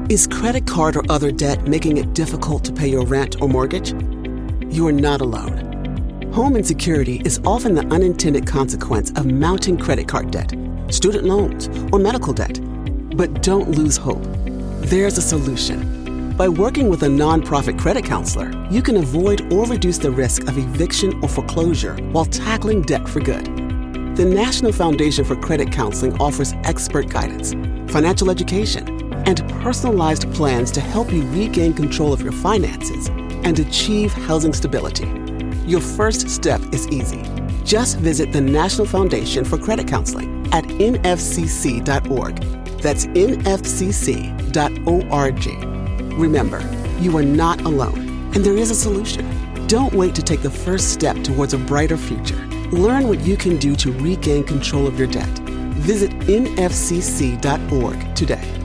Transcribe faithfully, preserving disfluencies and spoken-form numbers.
Is credit card or other debt making it difficult to pay your rent or mortgage? You are not alone. Home insecurity is often the unintended consequence of mounting credit card debt, student loans, or medical debt. But don't lose hope. There's a solution. By working with a nonprofit credit counselor, you can avoid or reduce the risk of eviction or foreclosure while tackling debt for good. The National Foundation for Credit Counseling offers expert guidance, financial education, and personalized plans to help you regain control of your finances and achieve housing stability. Your first step is easy. Just visit the National Foundation for Credit Counseling at N F C C dot org. That's N F C C dot org. Remember, you are not alone, and there is a solution. Don't wait to take the first step towards a brighter future. Learn what you can do to regain control of your debt. Visit N F C C dot org today.